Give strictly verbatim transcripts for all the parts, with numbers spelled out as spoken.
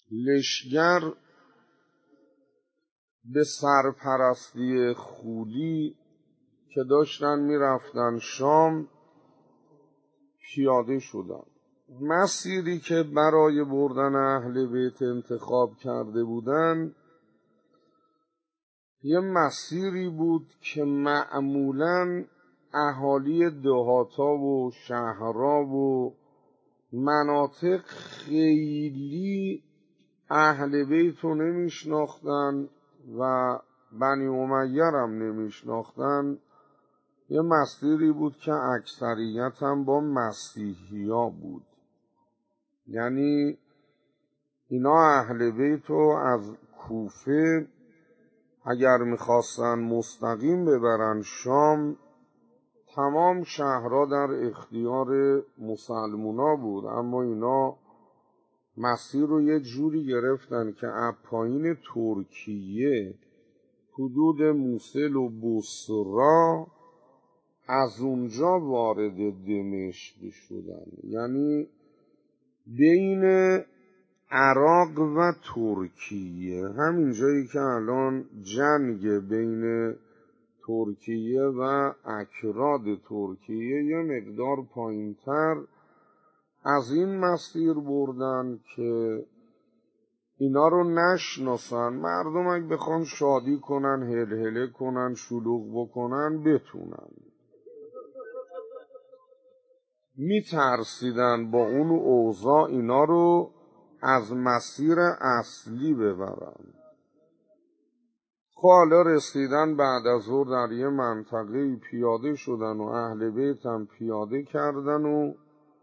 لشگر به سرپرستی خولی که داشتن میرفتن شام پیاده شدن. مسیری که برای بردن اهل بیت انتخاب کرده بودن یه مسیری بود که معمولاً اهالی دهاتا و شهرها و مناطق خیلی اهل بیت رو نمیشناختن و بنی امیه هم نمیشناختن. یه مسیری بود که اکثریت هم با مسیحی ها بود، یعنی اینا اهل بیت رو از کوفه اگر میخواستن مستقیم ببرن شام، تمام شهرها در اختیار مسلمونا بود، اما اینا مسیر رو یه جوری گرفتن که از پایین ترکیه حدود موصل و بصره از اونجا وارد دمشق شدن، یعنی بین عراق و ترکیه، همین جایی که الان جنگ بین ترکیه و اکراد ترکیه، یه مقدار پایینتر از این مسیر بردن که اینا رو نشناسن، مردم اگه بخوان شادی کنن، هلهله کنن، شلوغ بکنن بتونن. میترسیدن با اون اوضاع اینا رو از مسیر اصلی ببرن. خب حالا رسیدن بعد از ظهر در یه منطقه پیاده شدن و اهل بیت هم پیاده کردن و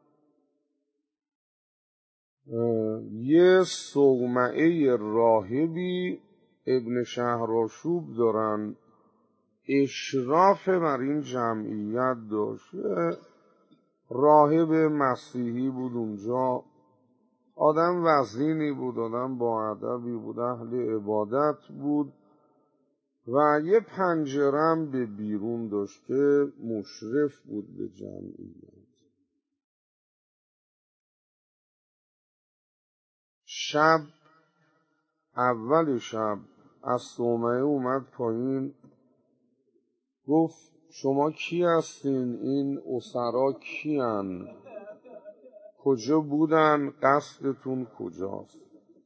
یه صومعه راهبی ابن شهرآشوب دارن، اشراف بر این جمعیت داشت. راهب مسیحی بود اونجا، آدم وزینی بود، آدم با ادبی بود، اهل عبادت بود و یه پنجرم به بیرون داشت که مشرف بود به جمعیت. شب، اول شب از صومعه اومد پایین، گفت شما کی هستین؟ این اسرا کیان؟ کجا بودن؟ قصدتون کجاست؟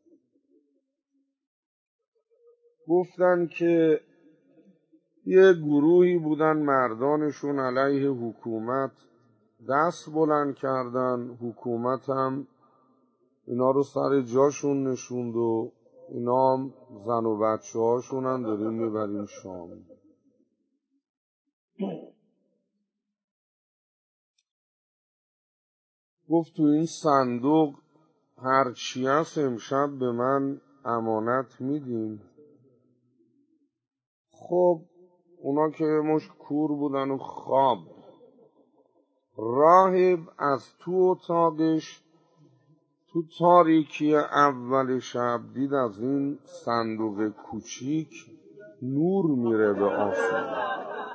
گفتن که یه گروهی بودن مردانشون علیه حکومت دست بلند کردن، حکومت هم اینا رو سر جاشون نشوند و اینا هم زن و بچه هاشون هم داریم میبریم شام. گفت تو این صندوق هرچی هست امشب به من امانت میدین؟ خب اونا که مش کور بودن و خواب، راهب از تو اتاقش تو تاریکی اول شب دید از این صندوق کوچیک نور میره به آسمان.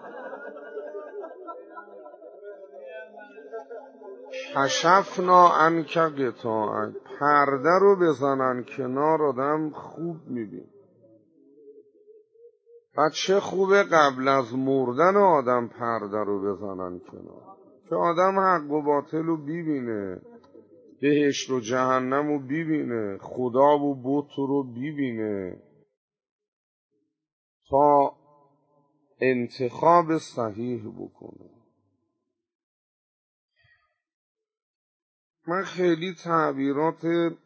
کشفنا عنک غطاءک، پرده رو بزنن کنار، آدم خوب میبین. و چه خوبه قبل از مردن آدم پرده رو بزنن کنار که آدم حق و باطل رو ببینه، بهشت و جهنم رو ببینه، خدا و بت رو ببینه، تا انتخاب صحیح بکنه. من خیلی تعبیرات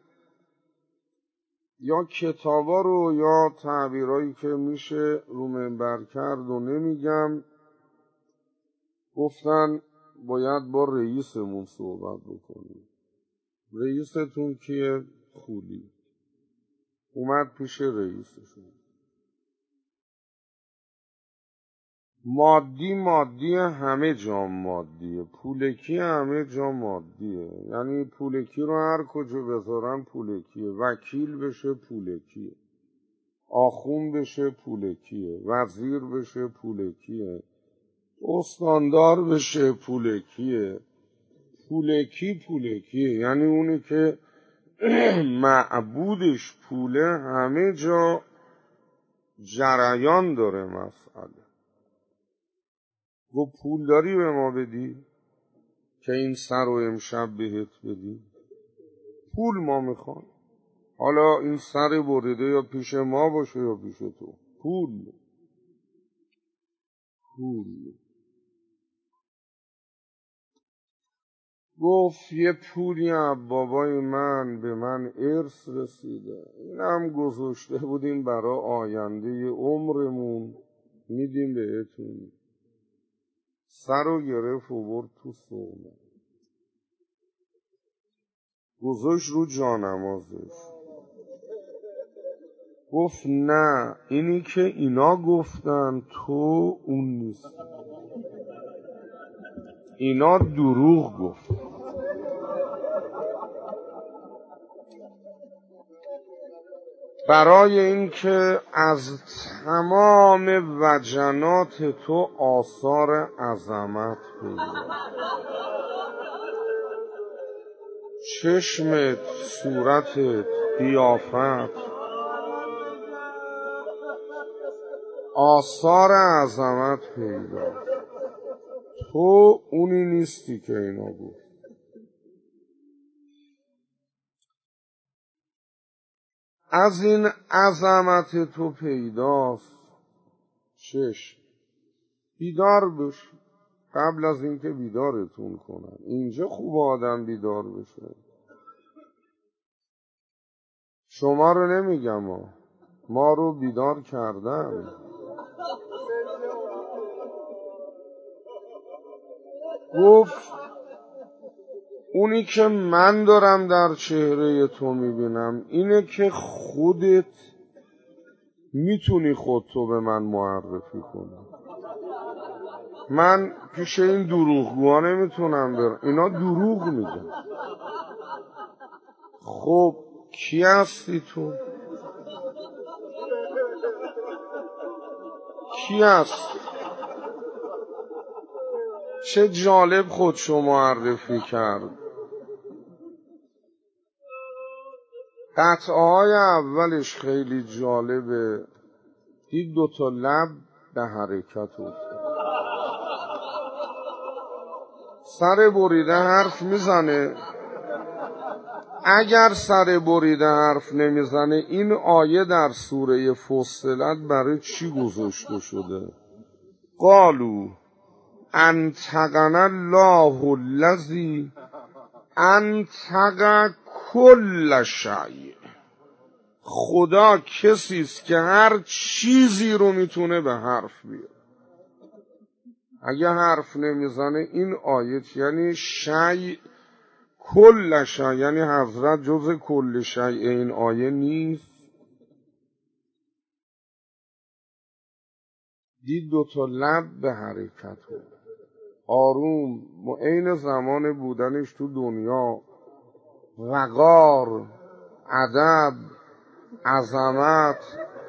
یا کتابا رو یا تعبیرایی که میشه رو منبر کرد و نمیگم. گفتن باید با رئیسمون صحبت بکنیم. رئیستون کیه؟ خولی. اومد پیش رئیسشون. مادی مادی همه جا مادیه، پولکی همه جا مادیه، یعنی پولکی رو هر کجا بذارن پولکیه. وکیل بشه پولکیه، آخون بشه پولکیه، وزیر بشه پولکیه، استاندار بشه پولکیه. پولکی پولکیه، یعنی اونی که معبودش پوله همه جا جریان داره مسئله. گفت پول داری به ما بدی که این سر رو امشب بهت بدی؟ پول ما میخوان، حالا این سر بریده یا پیش ما باشه یا پیش تو. پول پول گفت یه پولی از بابای من به من ارث رسیده، اینم گذاشته بودیم برای آینده عمرمون، میدیم بهتون. سر رو گرفت و برد تو صومعه، گذاشت رو جانمازش. گفت نه، اینی که اینا گفتن تو اون نیست، اینا دروغ گفت. برای اینکه از تمام وجنات تو آثار عظمت پیدا، چشمت، صورتت، قیافت، آثار عظمت پیدا. تو اونی نیستی که اینا گفت. از این عظمت تو پیداست. چشم بیدار بش قبل از اینکه بیدارتون کنن. اینجا خوب آدم بیدار بشه. شما رو نمیگم، ما ما رو بیدار کردن. گفت اونی که من دارم در چهره تو میبینم اینه که خودت میتونی خودتو به من معرفی کنی. من پیش این دروغگوها نمیتونم برم، اینا دروغ میگن. خب کی هستی تو؟ کی هستی؟ چه جالب خودشو معرفی کرد. قطعه های اولش خیلی جالبه. دید دوتا لب به حرکت افتاد، سر بریده حرف میزنه. اگر سر بریده حرف نمیزنه این آیه در سوره فصلت برای چی گذاشته شده؟ قالوا انطقنا الله الذی انطق کل شیء. خدا کسی است که هر چیزی رو میتونه به حرف بیاره. اگه حرف نمیزنه این آیه یعنی شیء کل شیء، یعنی حضرت جز کل شیء این آیه نیست. دید دوتا لب به حرکت بود، آروم، عین زمان بودنش تو دنیا، وقار، ادب، عظمت،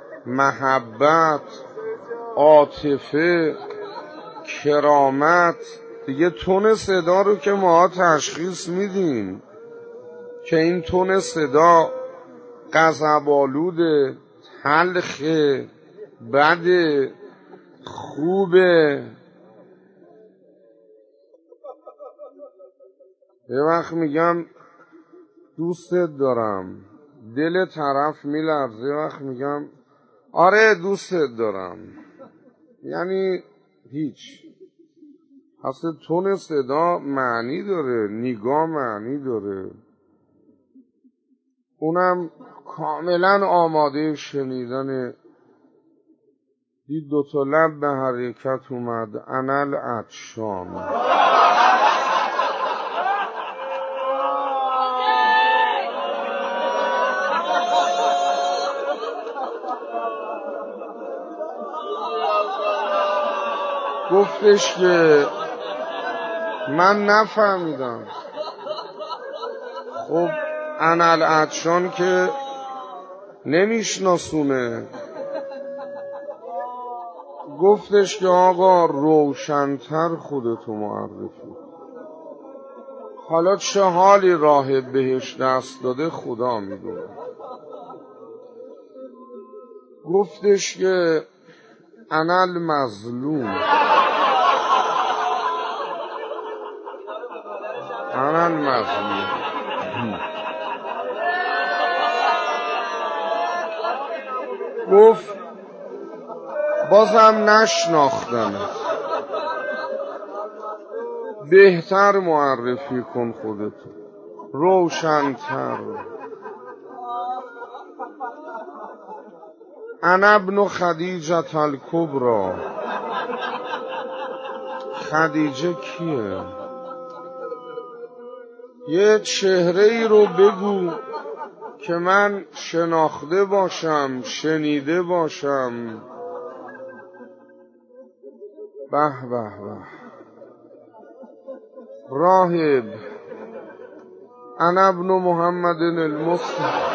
محبت، عاطفه، کرامت. دیگه تون صدا رو که ما تشخیص میدیم که این تون صدا غضب‌آلوده، تلخه، بده، خوبه. یه وقت میگم دوستت دارم، دل طرف میلرزه. یه وقت میگم آره دوستت دارم، یعنی هیچ. اصلا تون صدا معنی داره، نگاه معنی داره. اونم کاملا آماده شنیدن. دید دوتا لب به حرکت اومد. انل عطشان. گفتش که من نفهمیدم. خب انل عطشان که نمیشناسونه. گفتش که آقا روشن‌تر خودتو معرفی. حالا چه حالی راهب بهش دست داده خدا میدونه. گفتش که انا المظلوم، انا المظلوم. گفت بازم نشناختمت، بهتر معرفی کن خودتو، روشن‌تر. انا ابن خدیجة الکبری. خدیجه کیه؟ یه چهره ای رو بگو که من شناخته باشم، شنیده باشم. به به به. راهب انا ابن محمد المصطفى.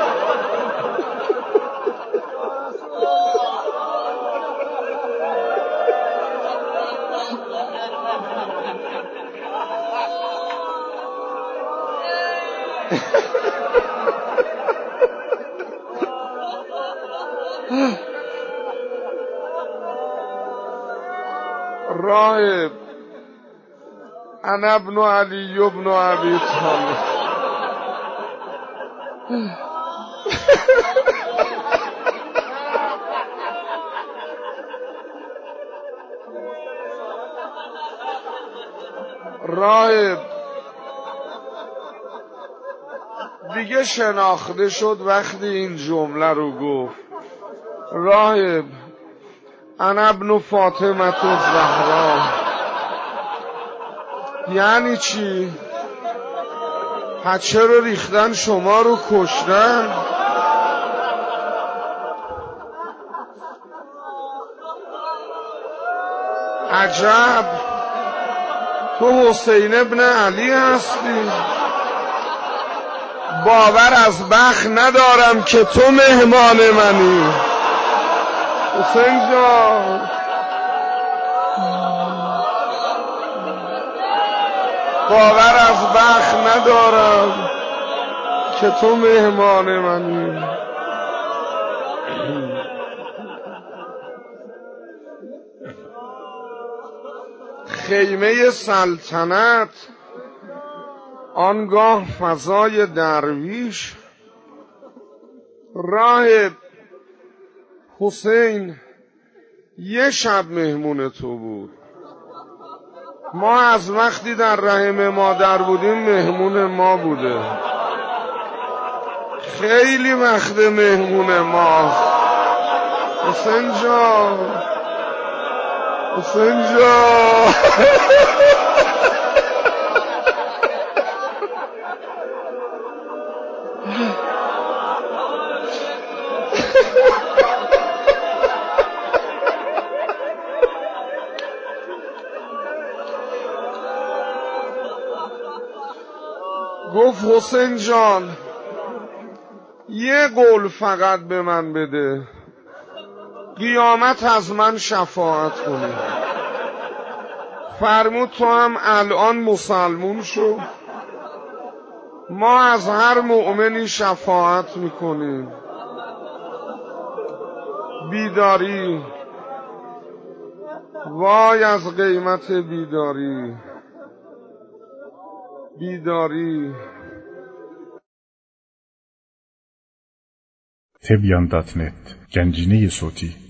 راهب انا ابن علی ابن ابی طالب. راهب دیگه شناخته شد وقتی این جمله رو گفت. راهب انا ابن فاطمه الزهرا. یعنی چی؟ پس چرا ریختن شما رو کشتن؟ عجب، تو حسین ابن علی هستی؟ باور از بخت ندارم که تو مهمان منی. حسین جان باور از بخت ندارم که تو مهمان منی. خیمه سلطنت آنگاه فضای درویش. راهب حسین یه شب مهمون تو بود. ما از وقتی در رحم مادر بودیم مهمون ما بوده. خیلی وقت مهمون ماست. حسین جان، حسین جان. گفت حسین جان یه قول فقط به من بده، قیامت از من شفاعت کنی. فرمود تو هم الان مسلمون شو، ما از هر مؤمنی شفاعت میکنیم. بیداری، وای از قیمت بیداری. بیداری. تبیان دات نت گنجینه صوتی